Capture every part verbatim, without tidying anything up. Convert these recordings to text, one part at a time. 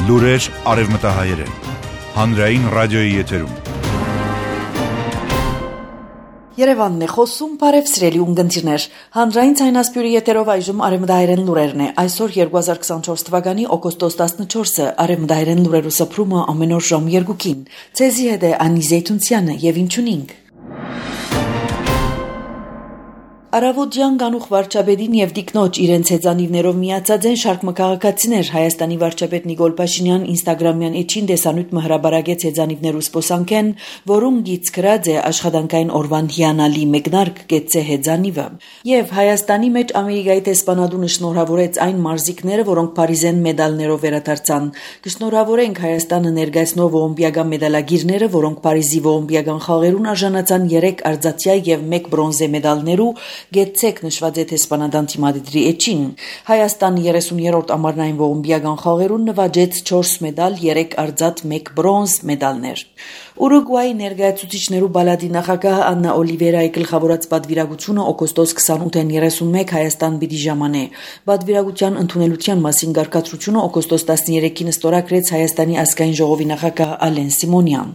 Լուրեր արևմտահայերեն, հանրային ռադիոյի եթերում։ Երևանն է խոսում, բարև սիրելի ունգընտիրներ, հանրային ցայնասպյուրի եթերով այժմ արևմտահայերեն լուրերն է, այսօր երկու հազար քսանչորս թվականի օգոստոս տասնչորսը, արևմտահայերեն լուրերու սփռումը ամեն օր ժամ երկուքին, ցեզի հետ է Անի Զեյթունցյանը եւ ինչունինք։ Արավոտյան Գանուխ վարչապետին եւ Տիկնոջ իրենց հեծանիվներով միացած են շարք մկաղակացիներ Հայաստանի վարչապետ Նիկոլ Փաշինյան ինստագրամյան էջին դեսանույթ հրաբարագեց հեծանիվներու սպոսանքեն, որում գից գրած է աշխատանքային օրվան հիանալի մեկնարկ կեցե հեծանիվը։ Եվ Հայաստանի մեջ Ամերիկայի տեսփանադունը շնորհավորեց այն մարզիկները, որոնք Փարիզեն մեդալներով վերադարձան։ Կշնորհավորենք Հայաստանը ներկայացնող օլիմպիական մեդալագիրները, որոնք Փարիզի օլիմպիական խաղերուն արժանացան երեք արծաթյա եւ մեկ բրոնզե մեդալներու Գեցեք նշված է տեսփանադան թիմադիդրի էջին։ Հայաստանը երեսուներորդ ամառնային օլիմպիական խաղերուն նվաճեց չորս մեդալ, երեք արծաթ, մեկ բրոնզ մեդալներ։ Ուրուգվայի ներկայացուցիչներու բալադի նախագահ Աննա Օլիվերայի գլխավորած պատվիրակությունը օգոստոս քսանութին երեսունմեկ Հայաստան պիտի ժամանե։ Պատվիրակության ընդունելության մասին գարկացությունը օգոստոս տասներեքին ստորագրեց Հայաստանի ազգային ժողովի նախագահ Ալեն Սիմոնյան։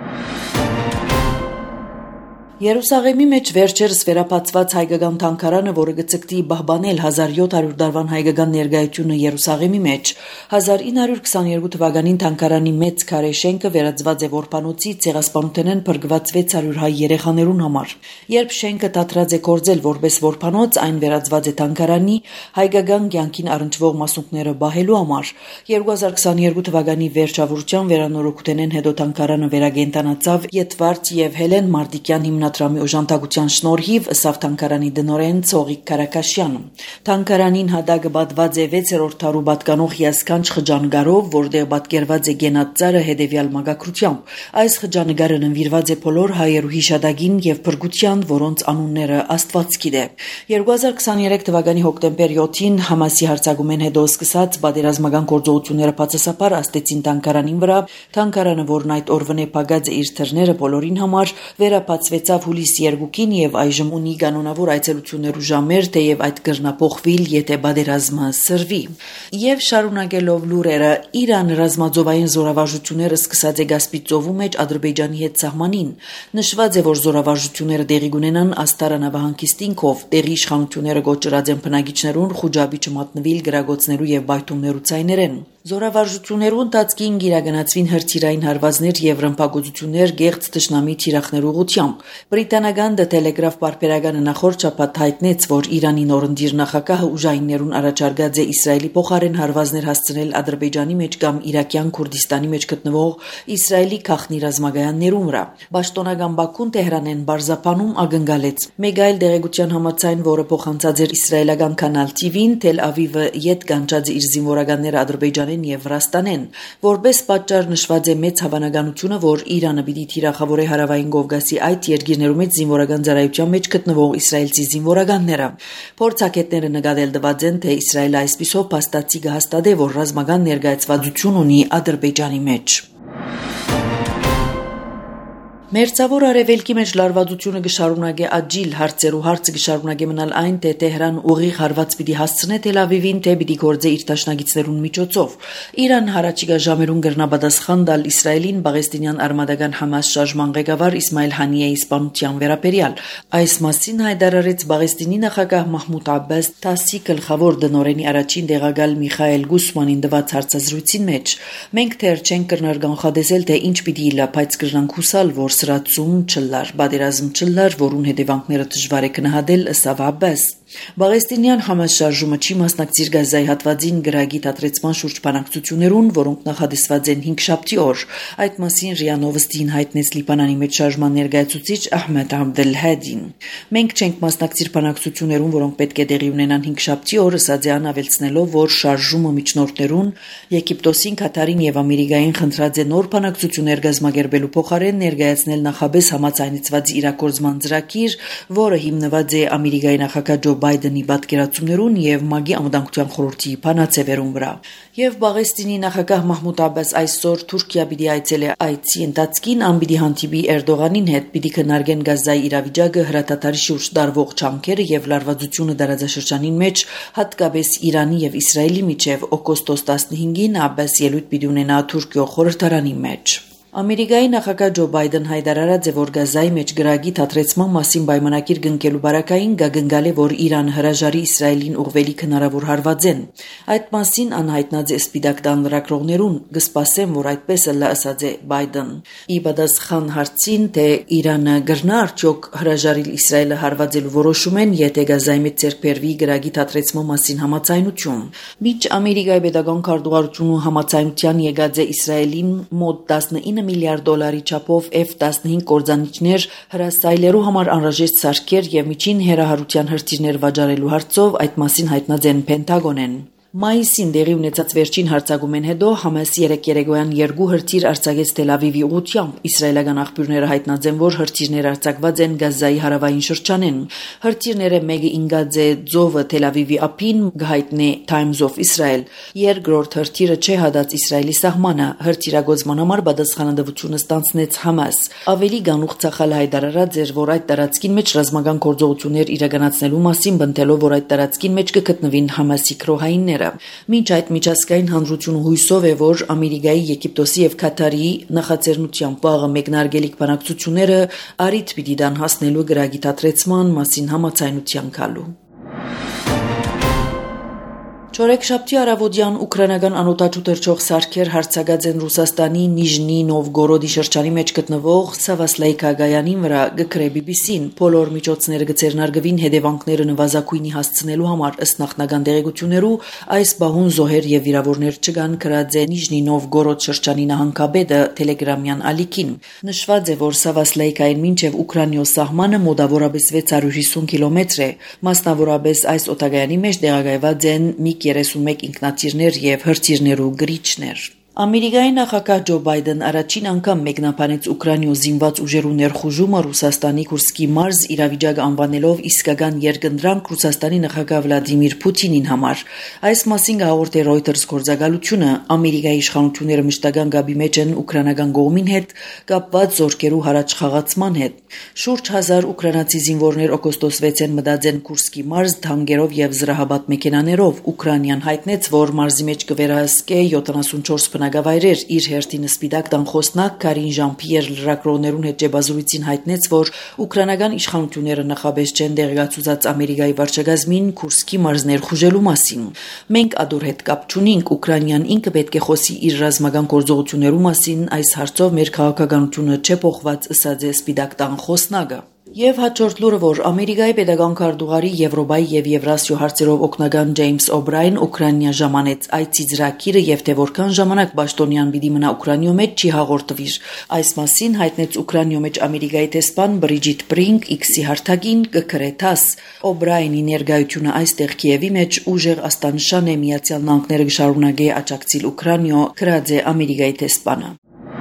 Երուսաղեմի մեջ վերջերս վերապացված հայկական թանգարանը, որը գծկտի բահբանել հազար յոթ հարյուր դարվան հայկական ներկայությունը Երուսաղեմի մեջ, հազար ինը հարյուր քսաներկու թվականին թանգարանի մեծ քարե շենքը վերածված է որբանոցի ցեղասպանութենեն փրկված վեց հարյուր հայ երեխաներուն համար։ Երբ շենքը դադրած է կորձել որպես որբանոց, այն վերածված է թանգարանի հայկական կյանքին առնչվող մասունքները բահելու համար։ երկու հազար քսաներկու թվականի վերջավորության վերանորոգութենեն հետո թանգարանը վերագենտանացավ Եթվարդ եւ Հելեն Մարդիկյան հիմնադրամի Տրամի օժանդակության շնորհիվ ըստ թանգարանի դնորեն Ցողիկ Կարակաշյանը։ Թանգարանին հադագը պատված է վեցերորդ դարու պատկանող հիասքանչ խճանկարով, որտեղ պատկերված է գենած ծառը հետևյալ մագակրությամբ։ Այս խճանկարը նվիրված է բոլոր հայերու հիշադակին եւ փրկության, որոնց անունները Աստված գիտե։ երկու հազար քսաներեք թվականի հոկտեմբեր յոթին Համասի հարձակումեն հետո սկսած պատերազմական գործողությունները բացասաբար աստեցին թանգարանին վրա։ Թանգարանը, որն այդ օրվան է փակած է իր թռները բոլորին համար, վերապացվեց հուլիս երկուքին եւ այժմ ունի կանոնավոր այցելություններու ժամեր, թեև այդ կրնափոխվիլ, եթե պատերազմը սրվի։ Եվ շարունակելով լուրերը, Իրան ռազմաձովային զորավարժությունները սկսած է Կասպից ծովու մեջ Ադրբեջանի հետ սահմանին։ Նշված է, որ զորավարժությունները տեղի կունենան Աստարա նավահանգիստինքով, տեղի իշխանությունները գոչրած են բնակիչներուն խուջաբի չմատնվիլ գրագոցներու եւ բայթումներու ցայներեն։ Զորավարժություններու ընթացքին գիրագնացվին հրթիռային հարվածներ եւ ռմբակոծություններ գեղձ թշնամի թիրախներու ուղղությամբ։ Բրիտանական The Telegraph պարբերականը նախորդ շաբաթ հայտնեց, որ Իրանի նորընտիր նախագահը ուժայիններուն առաջարկած է Իսրայելի փոխարեն հարվածներ հասցնել Ադրբեջանի մեջ կամ Իրաքյան Քուրդիստանի մեջ գտնվող Իսրայելի քաղաքնի ռազմագայաններու վրա։ Պաշտոնական Բաքուն Տեհրանեն բարձապանում ակնկալեց։ Մեկ այլ դեղեցության համաձայն, որը փոխանցած էր իսրայելական կանալ T V-ին, Թել Ավիվը յետ կանչած իր զինվորականները Ադրբեջանին եւ Վրաստանեն, որպես պատճառ նշված է մեծ հավանականությունը, որ Իրանը պիտի թիրախավորե հարավային Կովկասի այդ երկիրներու մեջ զինվորական ծառայության մեջ գտնվող իսրայելցի զինվորականները։ Փորձագետները նկատել տված են, թե Իսրայելը այսպիսով փաստացի կհաստատե, որ ռազմական ներկայացվածություն ունի Ադրբեջանի մեջ։ Մերձավոր արևելքի մեջ լարվածությունը կշարունակե աճիլ հարցերու հարցը կշարունակե մնալ այն, թե Տեհրան ուղիղ հարված պիտի հասցնե Թել Ավիվին, թե պիտի գործե իր դաշնակիցներուն միջոցով։ Իրան հարաճիգա ժամերուն կրնաբադասխան տալ Իսրայելին Պաղեստինյան արմատական Համաս շարժման ղեկավար Իսմայել Հանիեի սպանության վերաբերյալ։ Այս մասին հայտարարեց Պաղեստինի նախագահ Մահմուդ Աբբաս Թասի գլխավոր դնորենի առաջին տեղակալ Միխայել Գուսմանին տված հարցազրույցին մեջ։ Մենք թեր չենք կրնար կանխադեսել, թե ինչ պիտի իլա, բայց կրնանք հուսալ, որ սրացում չլար, պատերազմ չլար, որուն հետևանքները դժվար է գնահատել, ըստ Աբբաս։ Պաղեստինյան Համաս շարժումը չի մասնակցիր Գազայի հատվածին գրագի դադրեցման շուրջ բանակցություններուն, որոնք նախադեсված են հինգշաբթի օր։ Այդ մասին ՌԻԱ Նովոստին հայտնեց Լիբանանի մեջ շարժման ներկայացուցիչ Ահմեդ Աբդելհադին։ Մենք չենք մասնակցիր բանակցություններուն, որոնք պետք է տեղի ունենան հինգշաբթի օր, ըստ Ան ավելցնելով, որ շարժումը միջնորդներուն Եգիպտոսին, Կատարին եւ Ամերիկային խնդրած է նոր բանակցություններ կազմակերպելու փոխարեն ներկայացնել նախաբես համաձայնեցված իրագործման ծրագիր, որը հիմնված է Ամերիկայի նախագահ Ջո Բայդենի պատկերացումներուն եւ ՄԱԳ-ի անվտանգության խորհրդի փանացեվերուն վրա։ Եվ Բաղեստինի նախագահ Մահմուդ Աբբաս այսօր Թուրքիա պիտի այցելի այցի ընթացքին ան պիտի հանդիպի Էրդողանին հետ, պիտի քննարկեն Գազայի իրավիճակը, հրատատարի շուրջ տարվող չանքերը եւ լարվածությունը դարաձաշրջանին մեջ, հատկապես Իրանի եւ Իսրայելի միջև օգոստոս տասնհինգին Աբբաս ելույթ պիտի ունենա Թուրքիո խորհրդարանի մեջ։ Ամերիկայի նախագահ Ջո Բայդեն հայտարարած է, որ Գազայի մեջ գրագի թատրեցման մասին պայմանագիր կնքելու բարակային գագնգալ է, որ Իրանը հրաժարի Իսրայելին ուղղվելիք հնարավոր հարվածեն։ Այդ մասին անհայտնած է Սպիտակ տան լրագրողներուն, կսպասեմ, որ այդպես էլ ասած է Բայդեն։ Ի պատասխան հարցին, թե Իրանը գրնա արդյոք հրաժարիլ Իսրայելը հարվածելու որոշումեն, եթե Գազայի մեջ ձեռք բերվի գրագի թատրեցման մասին համաձայնություն։ Մինչ Ամերիկայի պետական քարտուղարությունը համաձայնության եկած է Իսրայելին մոտ տասնինը միլիարդ դոլարի չափով Էֆ տասնհինգ կորձանիչներ հրասայլերու համար անհրաժեշտ սարքեր եւ միջին հեռահարության հրթիռներ վաճառելու հարցով այդ մասին հայտնած են Պենտագոնեն։ Մայիսին դեղի ունեցած վերջին հարձակումեն հետո Համաս երեք երեկոյան երկու հրթիռ արձակեց Թել Ավիվի ուղղությամբ։ Իսրայելական աղբյուրները հայտնած են, որ հրթիռները արձակված են Գազայի հարավային շրջանեն։ Հրթիռները մեկը ինգած է Ձովը Թել Ավիվի ափին, գահիտնե Times of Israel։ Երկրորդ հրթիռը չէ հադած Իսրայելի սահմանը։ Հրթիռագործման համար պատասխանատվությունը ստանձնեց Համաս։ Ավելի գանուխ ցախալ հայտարարած էր, որ այդ տարածքին մեջ ռազմական գործողություններ իրականացնելու մասին բնտելով, որ այդ տարածքին մեջ կգտնվին Համասի քրոհայիններ։ Մինչ այդ միջազգային հանրությունը հույսով է, որ Ամերիկայի, Եգիպտոսի եւ Քաթարի նախաձեռնությամբ վաղը մեկնարկելիք բանակցությունները առիթ պիտի դան հասնելու գրագի թատրեցման մասին համաձայնության գալու։ Չորեքշաբթի առավոտյան ուկրաինական անօդաչու թռչող սարքեր հարձակած են Ռուսաստանի Նիժնի Նովգորոդի շրջանի մեջ գտնվող Սավասլայկա գայանին վրա, գկրե բի բի սին։ Բոլոր միջոցները կցերնարգվին հետևանքները նվազագույնի հասցնելու համար, ըստ նախնական տեղեկություններու, այս բահուն զոհեր եւ վիրավորներ չկան, գրած է Նիժնի Նովգորոդ շրջանի նահանգապետը Տելեգրամյան ալիքին։ Նշված է, որ Սավասլայկային մինչև Ուկրաինայո սահմանը մոտավորապես վեց հարյուր հիսուն կիլոմետր է։ Մասնավորապես այս օտագայանի մեջ տեղակայված են մի երեսունմեկ ինքնաթիռներ եւ հրթիռներու գրիչներ։ Ամերիկայի նախագահ Ջո Բայդեն առաջին անգամ մեկնաբանեց Ուկրաինայո զինված ուժերու ներխուժումը Ռուսաստանի Կուրսկի մարզ իրավիճակը անվանելով իսկական երկընտրանք Ռուսաստանի նախագահ Վլադիմիր Պուտինին համար։ Այս մասին հաղորդ է Reuters գործակալությունը։ Ամերիկայի իշխանությունները մշտական գաբի մեջ են ուկրաինական կողմին հետ կապված զորքերու հառաչխաղացման հետ։ Շուրջ հազար ուկրաինացի զինվորներ օգոստոս վեցին մտած են Կուրսկի մարզ թանկերով եւ զրահաբատ մեքենաներով։ Ուկրաինան հայտնեց, որ մարզի մեջ կվերահսկե յոթանասունչորս Գավայրեր իր հերթին Սպիտակ տան խոսնակ Կարին Ժան-Պիեր լրագրողներուն հետ ջեբազուրիցին հայտնեց, որ ուկրաինական իշխանությունները նախաբես չեն դեղեկացուցած Ամերիկայի վարչագազմին Կուրսկի մարզներ խուժելու մասին։ Մենք ադոր հետ կապ չունենք, Ուկրաինան ինքը պետք է խոսի իր ռազմական գործողություններու մասին, այս հարցով մեր քաղաքականությունը չէ փոխված, ըսած է Սպիտակ տան խոսնակը։ Եվ հաջորդ լուրը, որ Ամերիկայի պետական քարտուղարի Եվրոպայի եւ Եվրասիո հարցերով օգնական Ջեյմս Օբրայն Ուկրաինա ժամանեց այցի ծրագիրը եւ թե որքան ժամանակ պաշտոնյան պիտի մնա Ուկրաինայո մեջ չի հաղորդվիր։ Այս մասին հայտնեց Ուկրաինայո մեջ Ամերիկայի տեսփան Բրիջիտ Բրինք X-ի հարթակին կկրետաս։ Օբրայնի ներկայությունը այստեղ Կիևի մեջ ուժեղ աստանշան է Միացյալ Նահանգները կշարունակի աջակցել Ուկրաինայո, գրած է Ամերիկայի տեսփանը։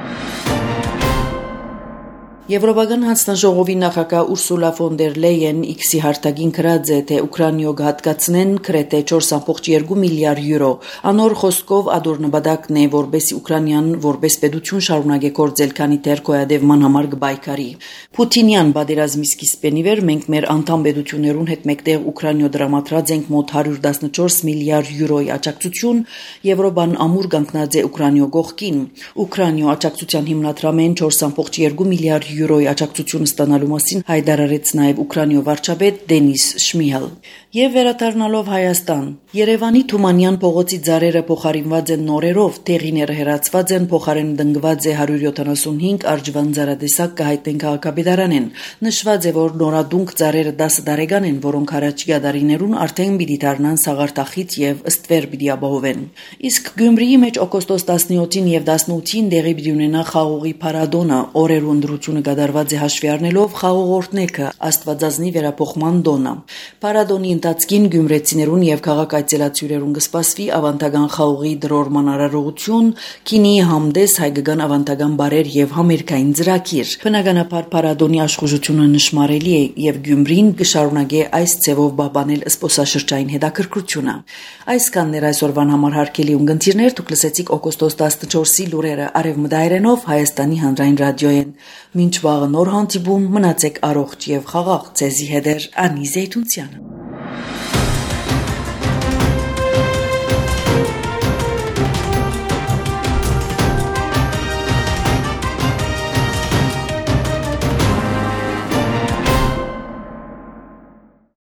Եվրոպական հանձնաժողովի նախագահ Ուրսուլա ֆոն դեր Լեյեն X-ի հարթակին գրած է, թե Ուկրաինայո կհատկացնեն գրեթե չորս կoma երկու միլիարդ յուրո։ Անոր խոսքով ադոր նպատակն է, որբեսի Ուկրաինան որպես պետություն շարունակի գործել, քանի դեռ գոյատևման համար կբայքարի։ Պուտինյան պատերազմի սկիզբին ի վեր մենք մեր անդամ պետություններուն հետ մեկտեղ Ուկրաինայո դրամատրած ենք մոտ հարյուր տասնչորս միլիարդ յուրոյի աջակցություն, Եվրոպան ամուր կանգնած է Ուկրաինայո կողքին։ Ուկրաինայո աջակցության հիմնադրամեն չորս կoma երկու միլիարդ յուրոյի աջակցություն ստանալու մասին հայտարարեց նաև Ուկրաինայո վարչապետ Դենիս Շմիհալ։ Եվ վերադառնալով Հայաստան, Երևանի Թումանյան փողոցի ծառերը փոխարինված են նորերով, տեղիները հեռացված են, փոխարեն դնգված է հարյուր յոթանասունհինգ արջվան ծառատեսակ կհայտնեն քաղաքապետարանեն։ Նշված է, որ նորադունկ ծառերը դասը տարեկան են, որոնք առաջիկա տարիներուն արդեն պիտի դառնան սաղարտախիտ եւ ըստվեր պիտի ապահովեն։ Իսկ Գյումրիի մեջ օգոստոս տասնյոթին եւ տասնութին դեղի պիտի ունենա խաղողի փառատոնը, օրերու ընտրությունը կատարված է հաշվի առնելով խաղողորտնեքը Աստվածածնի վերափոխման տոնը։ Փառատոնի ընթացքին գյումրեցիներուն եւ քաղաք այցելացյուրերուն կսպասվի ավանդական խաղողի դրորման արարողություն, քինի համդես, հայկական ավանդական բարեր եւ համերգային ծրագիր։ Բնականաբար փառատոնի աշխուժությունը նշմարելի է եւ Գյումրին կշարունակի այս ձևով պահպանել զբոսաշրջային հետաքրքրությունը։ Այսքանն էր այսօրվան համար հարգելի ունգընտիրներ, դուք լսեցիք օգոստոս տասնչորսի լուրերը արևմտայերենով Հայաստանի հանրային ռադիոյեն։ Մինչ վաղը նոր հանդիպում, մնացեք առողջ եւ խաղաղ, ձեզի հետ է Անի Զեյթունցյանը։